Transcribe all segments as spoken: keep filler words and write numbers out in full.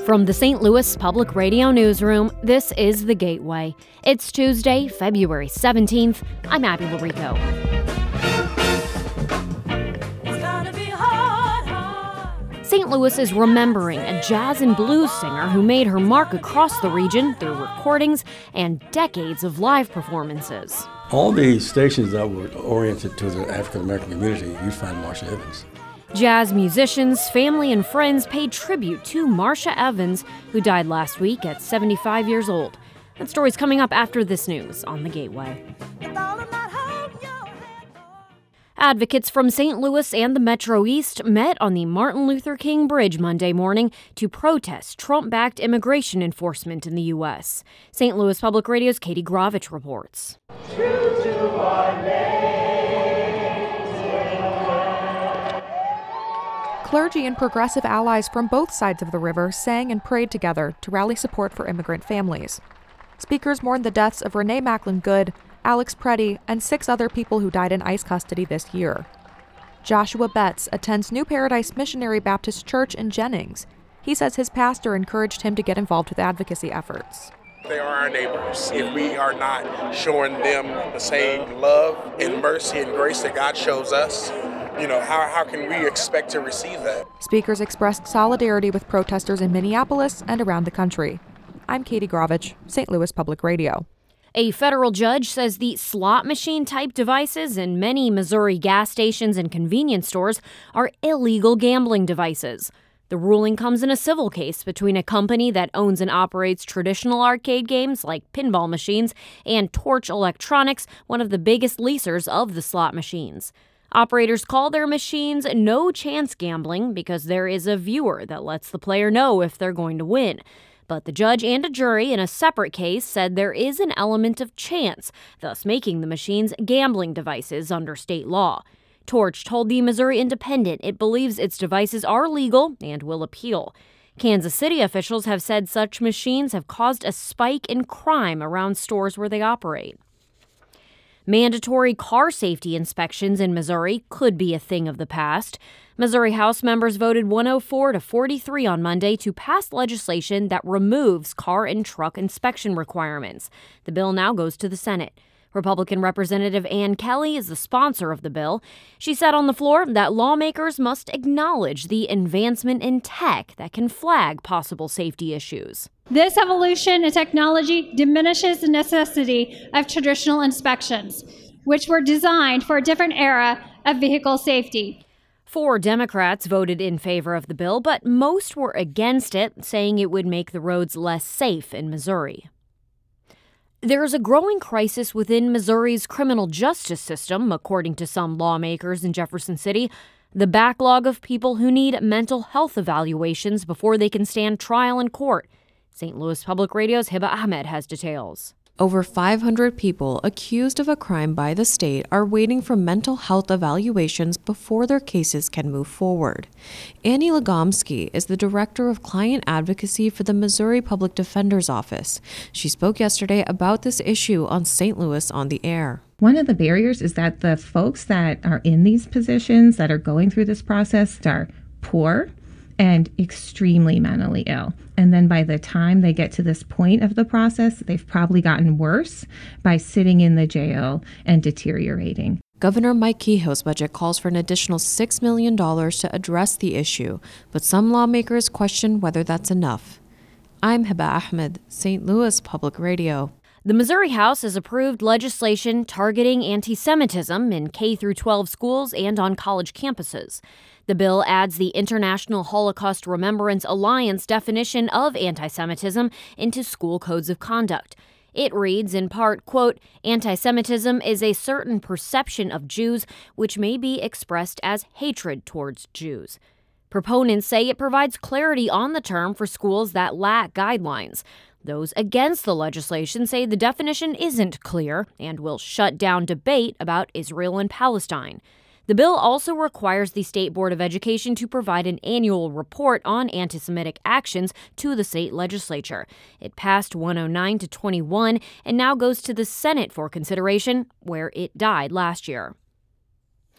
From the Saint Louis Public Radio Newsroom, this is The Gateway. It's Tuesday, February seventeenth. I'm Abby Larico. Saint Louis is remembering a jazz and blues singer who made her mark across the region through recordings and decades of live performances. All the stations that were oriented to the African American community, you find Marsha Evans. Jazz musicians, family, and friends paid tribute to Marsha Evans, who died last week at seventy-five years old. That story's coming up after this news on The Gateway. Advocates from Saint Louis and the Metro East met on the Martin Luther King Bridge Monday morning to protest Trump-backed immigration enforcement in the U S. Saint Louis Public Radio's Katie Gravich reports. True to our name. Clergy and progressive allies from both sides of the river sang and prayed together to rally support for immigrant families. Speakers mourned the deaths of Renee Macklin Good, Alex Preddy, and six other people who died in ICE custody this year. Joshua Betts attends New Paradise Missionary Baptist Church in Jennings. He says his pastor encouraged him to get involved with advocacy efforts. They are our neighbors. If we are not showing them the same love and mercy and grace that God shows us, you know, how, how can we expect to receive that? Speakers expressed solidarity with protesters in Minneapolis and around the country. I'm Katie Gravich, Saint Louis Public Radio. A federal judge says the slot machine-type devices in many Missouri gas stations and convenience stores are illegal gambling devices. The ruling comes in a civil case between a company that owns and operates traditional arcade games like pinball machines and Torch Electronics, one of the biggest leasers of the slot machines. Operators call their machines no-chance gambling because there is a viewer that lets the player know if they're going to win. But the judge and a jury in a separate case said there is an element of chance, thus making the machines gambling devices under state law. Torch told the Missouri Independent it believes its devices are legal and will appeal. Kansas City officials have said such machines have caused a spike in crime around stores where they operate. Mandatory car safety inspections in Missouri could be a thing of the past. Missouri House members voted one oh four to forty-three on Monday to pass legislation that removes car and truck inspection requirements. The bill now goes to the Senate. Republican Representative Ann Kelly is the sponsor of the bill. She said on the floor that lawmakers must acknowledge the advancement in tech that can flag possible safety issues. This evolution in technology diminishes the necessity of traditional inspections, which were designed for a different era of vehicle safety. Four Democrats voted in favor of the bill, but most were against it, saying it would make the roads less safe in Missouri. There is a growing crisis within Missouri's criminal justice system, according to some lawmakers in Jefferson City. The backlog of people who need mental health evaluations before they can stand trial in court. Saint Louis Public Radio's Hiba Ahmed has details. Over five hundred people accused of a crime by the state are waiting for mental health evaluations before their cases can move forward. Annie Legomsky is the director of client advocacy for the Missouri Public Defender's Office. She spoke yesterday about this issue on Saint Louis on the Air. One of the barriers is that the folks that are in these positions that are going through this process are poor and extremely mentally ill. And then by the time they get to this point of the process, they've probably gotten worse by sitting in the jail and deteriorating. Governor Mike Kehoe's budget calls for an additional six million dollars to address the issue, but some lawmakers question whether that's enough. I'm Hiba Ahmed, Saint Louis Public Radio. The Missouri House has approved legislation targeting anti-Semitism in K through twelve schools and on college campuses. The bill adds the International Holocaust Remembrance Alliance definition of anti-Semitism into school codes of conduct. It reads in part, quote, "Anti-Semitism is a certain perception of Jews which may be expressed as hatred towards Jews." Proponents say it provides clarity on the term for schools that lack guidelines. Those against the legislation say the definition isn't clear and will shut down debate about Israel and Palestine. The bill also requires the State Board of Education to provide an annual report on anti-Semitic actions to the state legislature. It passed one oh nine to twenty-one and now goes to the Senate for consideration, where it died last year.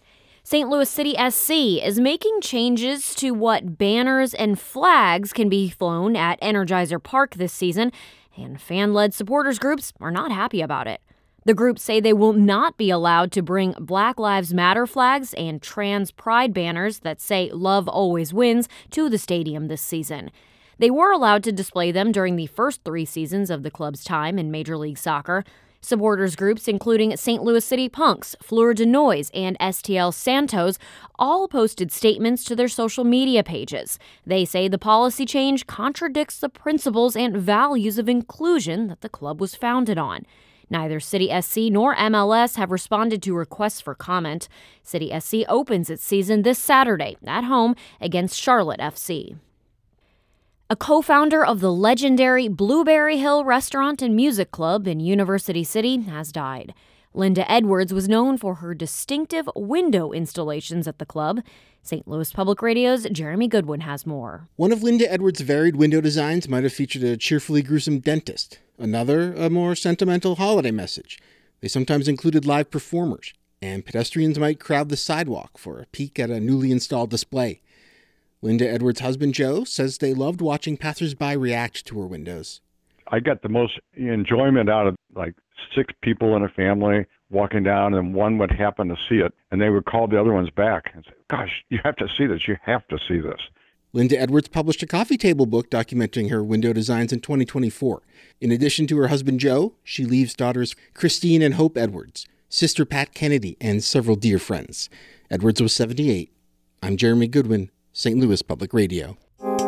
Saint Louis City S C is making changes to what banners and flags can be flown at Energizer Park this season, and fan-led supporters groups are not happy about it. The groups say they will not be allowed to bring Black Lives Matter flags and trans pride banners that say "Love Always Wins" to the stadium this season. They were allowed to display them during the first three seasons of the club's time in Major League Soccer. Supporters groups including Saint Louis City Punks, Fleur de Noise, and S T L Santos all posted statements to their social media pages. They say the policy change contradicts the principles and values of inclusion that the club was founded on. Neither City S C nor M L S have responded to requests for comment. City S C opens its season this Saturday at home against Charlotte F C. A co-founder of the legendary Blueberry Hill Restaurant and Music Club in University City has died. Linda Edwards was known for her distinctive window installations at the club. Saint Louis Public Radio's Jeremy Goodwin has more. One of Linda Edwards' varied window designs might have featured a cheerfully gruesome dentist. Another, a more sentimental holiday message. They sometimes included live performers, and pedestrians might crowd the sidewalk for a peek at a newly installed display. Linda Edwards' husband, Joe, says they loved watching passersby react to her windows. I got the most enjoyment out of like six people in a family walking down, and one would happen to see it, and they would call the other ones back and say, "Gosh, you have to see this. You have to see this." Linda Edwards published a coffee table book documenting her window designs in twenty twenty-four. In addition to her husband, Joe, she leaves daughters Christine and Hope Edwards, sister Pat Kennedy, and several dear friends. Edwards was seventy-eight. I'm Jeremy Goodwin, Saint Louis Public Radio.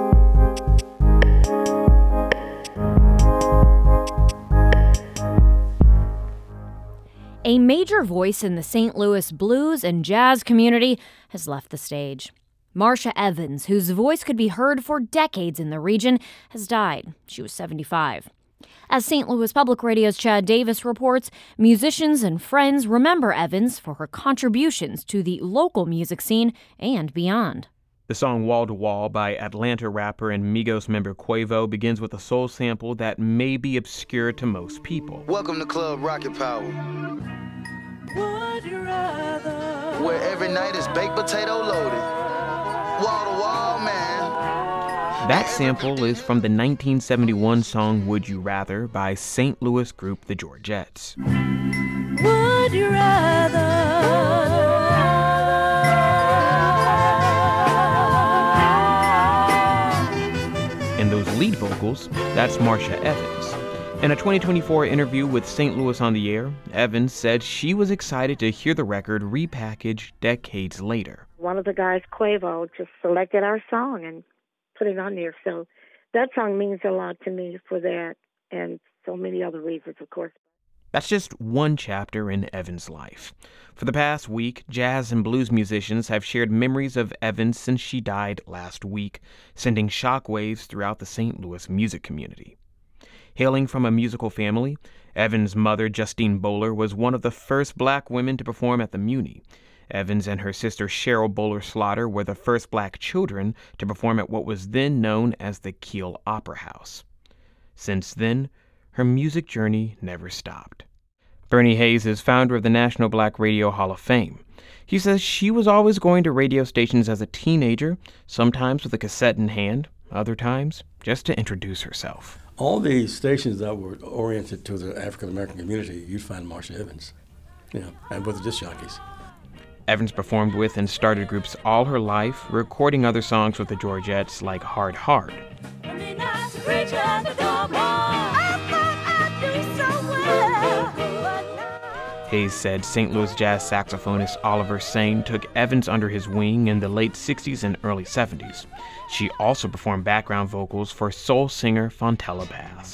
A major voice in the Saint Louis blues and jazz community has left the stage. Marsha Evans, whose voice could be heard for decades in the region, has died. She was seventy-five. As Saint Louis Public Radio's Chad Davis reports, musicians and friends remember Evans for her contributions to the local music scene and beyond. The song Wall to Wall by Atlanta rapper and Migos member Quavo begins with a soul sample that may be obscure to most people. Welcome to Club Rocket Power, would you rather, where every night is baked potato loaded. Wall to wall, man. That sample is from the nineteen seventy-one song Would You Rather by Saint Louis group The Georgettes. Would you rather? And those lead vocals, that's Marsha Evans. In a twenty twenty-four interview with Saint Louis on the Air, Evans said she was excited to hear the record repackaged decades later. One of the guys, Quavo, just selected our song and put it on there. So that song means a lot to me for that and so many other reasons, of course. That's just one chapter in Evans' life. For the past week, jazz and blues musicians have shared memories of Evans since she died last week, sending shockwaves throughout the Saint Louis music community. Hailing from a musical family, Evans' mother, Justine Bowler, was one of the first black women to perform at the Muni. Evans and her sister Cheryl Bowler Slaughter were the first black children to perform at what was then known as the Kiel Opera House. Since then, her music journey never stopped. Bernie Hayes is founder of the National Black Radio Hall of Fame. He says she was always going to radio stations as a teenager, sometimes with a cassette in hand, other times just to introduce herself. All the stations that were oriented to the African American community, you'd find Marsha Evans, you know, and with the disc jockeys. Evans performed with and started groups all her life, recording other songs with the Georgettes like Hard Hard. Hayes said Saint Louis jazz saxophonist Oliver Sane took Evans under his wing in the late sixties and early seventies. She also performed background vocals for soul singer Fontella Bass.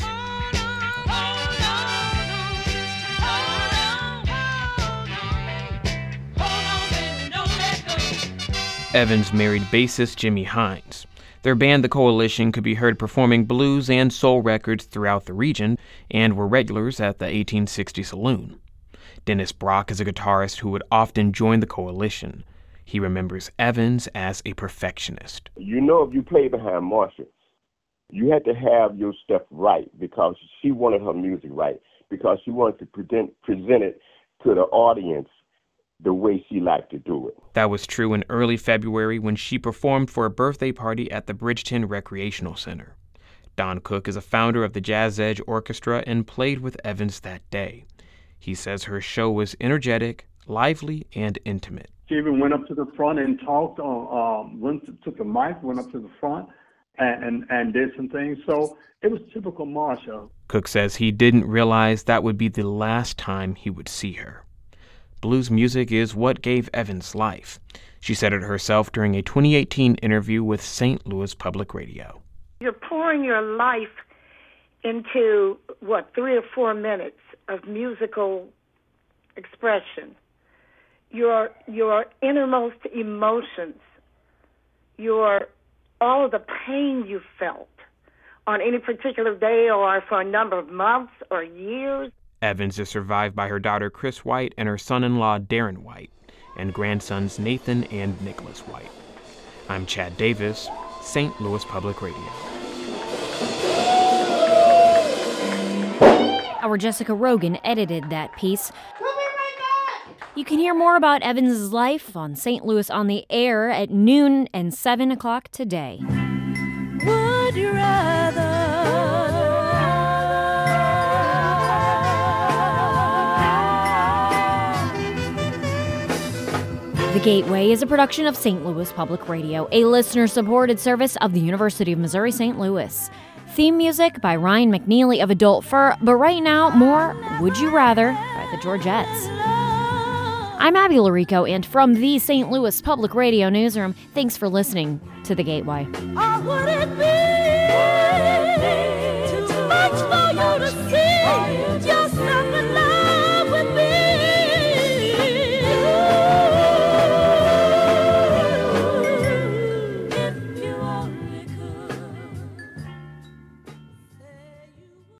Evans married bassist Jimmy Hines. Their band, The Coalition, could be heard performing blues and soul records throughout the region and were regulars at the eighteen sixty Saloon. Dennis Brock is a guitarist who would often join The Coalition. He remembers Evans as a perfectionist. You know, if you play behind Marsha, you had to have your stuff right because she wanted her music right, because she wanted to present, present it to the audience the way she liked to do it. That was true in early February when she performed for a birthday party at the Bridgeton Recreational Center. Don Cook is a founder of the Jazz Edge Orchestra and played with Evans that day. He says her show was energetic, lively, and intimate. She even went up to the front and talked, on, um, went to, took the mic, went up to the front, and, and, and did some things. So it was typical Marsha. Cook says he didn't realize that would be the last time he would see her. Blues music is what gave Evans life. She said it herself during a twenty eighteen interview with Saint Louis Public Radio. You're pouring your life into, what, three or four minutes of musical expression. Your your innermost emotions, your all of the pain you felt on any particular day or for a number of months or years. Evans is survived by her daughter Chris White and her son-in-law Darren White, and grandsons Nathan and Nicholas White. I'm Chad Davis, Saint Louis Public Radio. Our Jessica Rogan edited that piece. You can hear more about Evans' life on Saint Louis on the Air at noon and seven o'clock today. Would you rather? The Gateway is a production of Saint Louis Public Radio, a listener-supported service of the University of Missouri Saint Louis. Theme music by Ryan McNeely of Adult Fur, but right now, more Would You Rather by the Georgettes. I'm Abby Larico, and from the Saint Louis Public Radio Newsroom, thanks for listening to The Gateway. Or would it be too much for you to see?